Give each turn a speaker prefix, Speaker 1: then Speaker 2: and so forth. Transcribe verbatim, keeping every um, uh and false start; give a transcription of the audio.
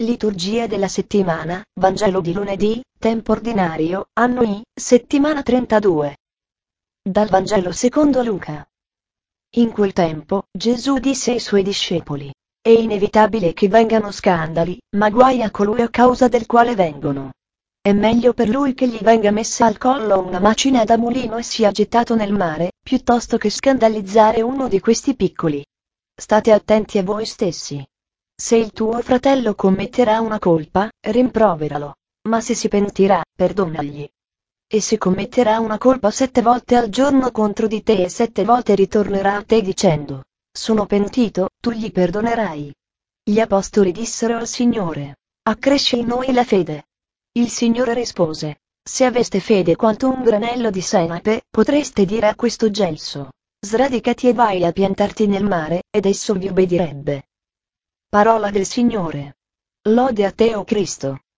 Speaker 1: Liturgia della settimana, Vangelo di lunedì, tempo ordinario, anno I, settimana trentadue. Dal Vangelo secondo Luca. In quel tempo, Gesù disse ai suoi discepoli: è inevitabile che vengano scandali, ma guai a colui a causa del quale vengono. È meglio per lui che gli venga messa al collo una macina da mulino e sia gettato nel mare, piuttosto che scandalizzare uno di questi piccoli. State attenti a voi stessi. Se il tuo fratello commetterà una colpa, rimproveralo, ma se si pentirà, perdonagli. E se commetterà una colpa sette volte al giorno contro di te e sette volte ritornerà a te dicendo: sono pentito, tu gli perdonerai. Gli apostoli dissero al Signore: accresci in noi la fede. Il Signore rispose: se aveste fede quanto un granello di senape, potreste dire a questo gelso: sradicati e vai a piantarti nel mare, ed esso vi obbedirebbe. Parola del Signore. Lode a te, o Cristo.